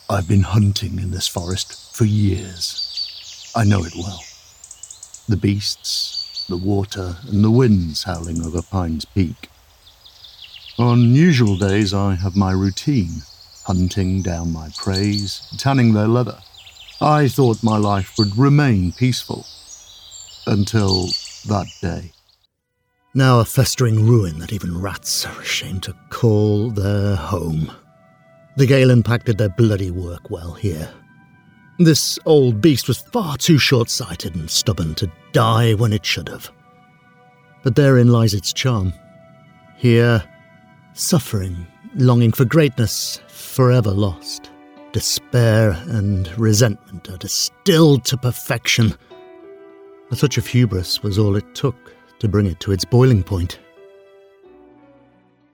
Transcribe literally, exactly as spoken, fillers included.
I've been hunting in this forest for years. I know it well. The beasts, the water, and the winds howling over Pine's Peak. On usual days, I have my routine, hunting down my preys, tanning their leather. I thought my life would remain peaceful. Until that day. Now a festering ruin that even rats are ashamed to call their home. The gale impacted their bloody work well here. This old beast was far too short-sighted and stubborn to die when it should have. But therein lies its charm. Here, suffering, longing for greatness, forever lost. Despair and resentment are distilled to perfection. A touch of hubris was all it took to bring it to its boiling point.